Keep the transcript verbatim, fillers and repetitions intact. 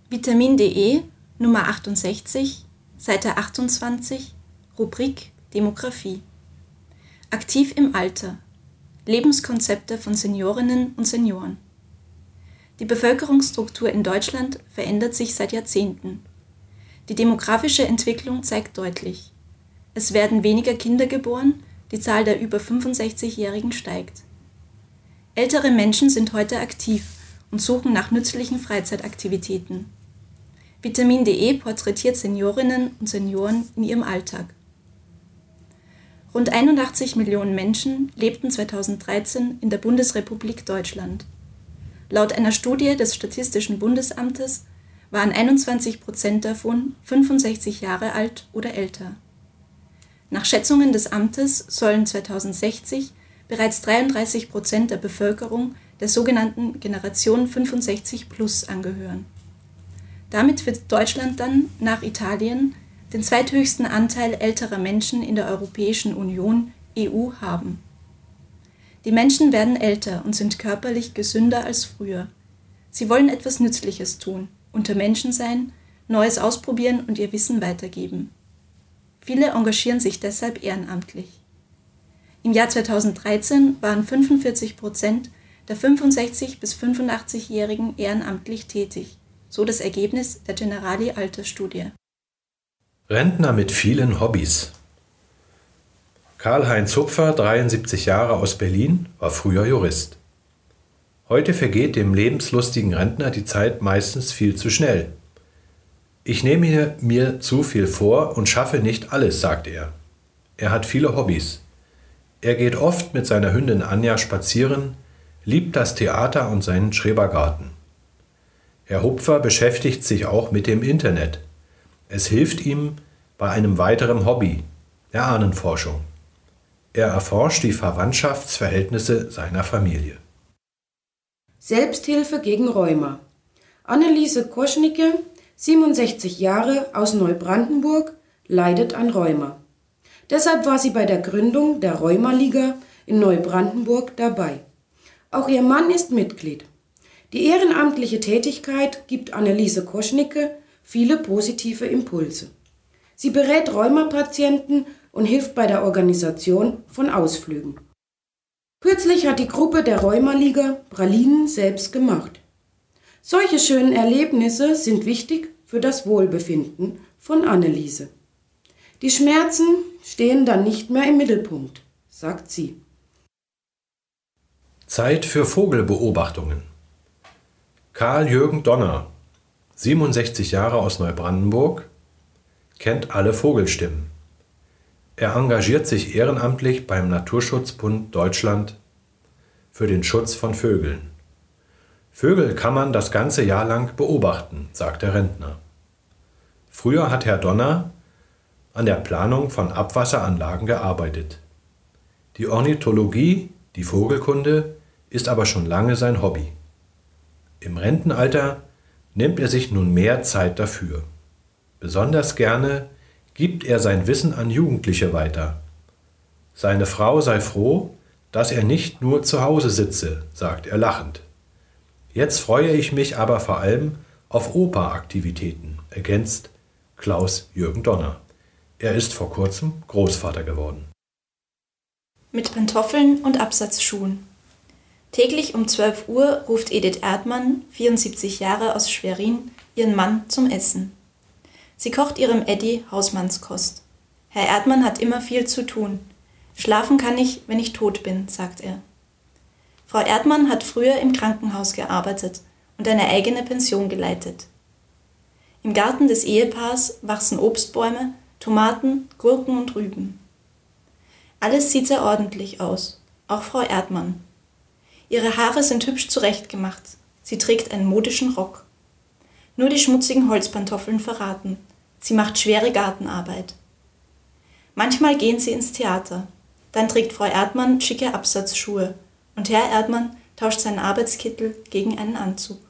Vitamin.de, Nummer achtundsechzig, Seite achtundzwanzig, Rubrik Demografie. Aktiv im Alter. Lebenskonzepte von Seniorinnen und Senioren. Die Bevölkerungsstruktur in Deutschland verändert sich seit Jahrzehnten. Die demografische Entwicklung zeigt deutlich: Es werden weniger Kinder geboren, die Zahl der über fünfundsechzigjährigen steigt. Ältere Menschen sind heute aktiv und suchen nach nützlichen Freizeitaktivitäten. Vitamin.de porträtiert Seniorinnen und Senioren in ihrem Alltag. Rund einundachtzig Millionen Menschen lebten zweitausenddreizehn in der Bundesrepublik Deutschland. Laut einer Studie des Statistischen Bundesamtes waren einundzwanzig Prozent davon fünfundsechzig Jahre alt oder älter. Nach Schätzungen des Amtes sollen zweitausendsechzig bereits dreiunddreißig Prozent der Bevölkerung der sogenannten Generation fünfundsechzig plus angehören. Damit wird Deutschland dann nach Italien den zweithöchsten Anteil älterer Menschen in der Europäischen Union E U haben. Die Menschen werden älter und sind körperlich gesünder als früher. Sie wollen etwas Nützliches tun, unter Menschen sein, Neues ausprobieren und ihr Wissen weitergeben. Viele engagieren sich deshalb ehrenamtlich. Im Jahr zweitausenddreizehn waren fünfundvierzig Prozent der fünfundsechzig- bis fünfundachtzigjährigen ehrenamtlich tätig, so das Ergebnis der Generali-Altersstudie. Rentner mit vielen Hobbys. Karl-Heinz Hupfer, dreiundsiebzig Jahre, aus Berlin, war früher Jurist. Heute vergeht dem lebenslustigen Rentner die Zeit meistens viel zu schnell. Ich nehme mir zu viel vor und schaffe nicht alles, sagt er. Er hat viele Hobbys. Er geht oft mit seiner Hündin Anja spazieren, liebt das Theater und seinen Schrebergarten. Herr Hupfer beschäftigt sich auch mit dem Internet. Es hilft ihm bei einem weiteren Hobby, der Ahnenforschung. Er erforscht die Verwandtschaftsverhältnisse seiner Familie. Selbsthilfe gegen Rheuma. Anneliese Koschnicke, siebenundsechzig Jahre, aus Neubrandenburg, leidet an Rheuma. Deshalb war sie bei der Gründung der Rheuma-Liga in Neubrandenburg dabei. Auch ihr Mann ist Mitglied. Die ehrenamtliche Tätigkeit gibt Anneliese Koschnicke viele positive Impulse. Sie berät Rheumapatienten und hilft bei der Organisation von Ausflügen. Kürzlich hat die Gruppe der Rheuma-Liga Pralinen selbst gemacht. Solche schönen Erlebnisse sind wichtig für das Wohlbefinden von Anneliese. Die Schmerzen stehen dann nicht mehr im Mittelpunkt, sagt sie. Zeit für Vogelbeobachtungen. Karl-Jürgen Donner, siebenundsechzig Jahre, aus Neubrandenburg, kennt alle Vogelstimmen. Er engagiert sich ehrenamtlich beim Naturschutzbund Deutschland für den Schutz von Vögeln. Vögel kann man das ganze Jahr lang beobachten, sagt der Rentner. Früher hat Herr Donner an der Planung von Abwasseranlagen gearbeitet. Die Ornithologie, die Vogelkunde, ist aber schon lange sein Hobby. Im Rentenalter nimmt er sich nun mehr Zeit dafür. Besonders gerne gibt er sein Wissen an Jugendliche weiter. Seine Frau sei froh, dass er nicht nur zu Hause sitze, sagt er lachend. Jetzt freue ich mich aber vor allem auf Operaktivitäten, ergänzt Klaus-Jürgen Donner. Er ist vor kurzem Großvater geworden. Mit Pantoffeln und Absatzschuhen. Täglich um zwölf Uhr ruft Edith Erdmann, vierundsiebzig Jahre, aus Schwerin, ihren Mann zum Essen. Sie kocht ihrem Eddy Hausmannskost. Herr Erdmann hat immer viel zu tun. Schlafen kann ich, wenn ich tot bin, sagt er. Frau Erdmann hat früher im Krankenhaus gearbeitet und eine eigene Pension geleitet. Im Garten des Ehepaars wachsen Obstbäume, Tomaten, Gurken und Rüben. Alles sieht sehr ordentlich aus, auch Frau Erdmann. Ihre Haare sind hübsch zurechtgemacht. Sie trägt einen modischen Rock. Nur die schmutzigen Holzpantoffeln verraten. Sie macht schwere Gartenarbeit. Manchmal gehen sie ins Theater. Dann trägt Frau Erdmann schicke Absatzschuhe und Herr Erdmann tauscht seinen Arbeitskittel gegen einen Anzug.